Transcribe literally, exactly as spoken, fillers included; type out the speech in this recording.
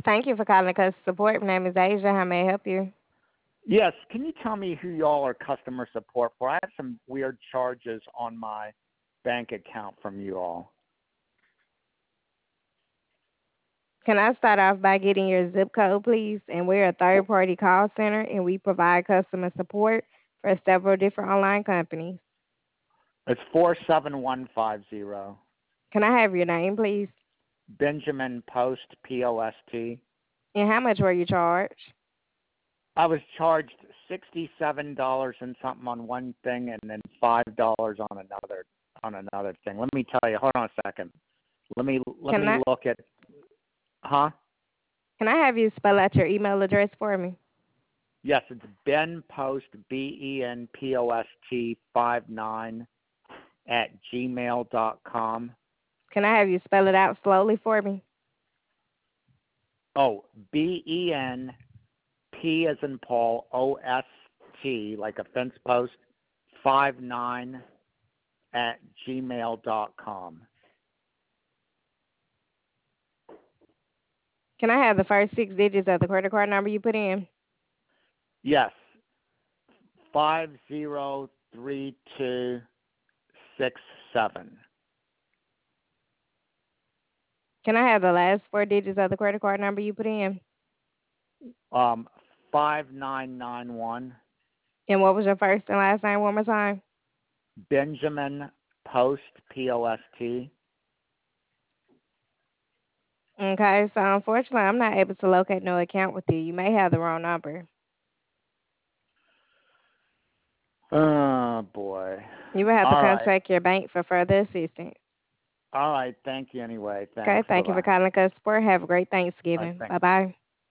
Thank you for calling customer support. My name is Asia. How may I help you? Yes, can you tell me who y'all are customer support for? I have some weird charges on my bank account from you all. Can I start off by getting your zip code, please? And we're a third party call center and we provide customer support for several different online companies. It's four seven one five zero. Can I have your name, please? Benjamin Post, P O S T. And how much were you charged? I was charged sixty-seven dollars and something on one thing and then five dollars on another on another thing. Let me tell you. Hold on a second. Let me let Can me I look at. Huh? can I have you spell out your email address for me? Yes, it's Ben Post, B E N P O S T five nine at gmail dot com. Can I have you spell it out slowly for me? Oh, B E N P as in Paul, O S T, like a fence post, five nine at gmail dot com. Can I have the first six digits of the credit card number you put in? Yes, five zero three two six seven. Can I have the last four digits of the credit card number you put in? Um, five nine nine one. And what was your first and last name one more time? Benjamin Post, P O S T. Okay, so unfortunately, I'm not able to locate no account with you. You may have the wrong number. Oh, boy. You will have to All right. contact your bank for further assistance. All right. Thank you anyway. Okay, Thanks. thank you for Bye-bye. calling us. Have a great All right. Thanksgiving. Thanks. Bye-bye.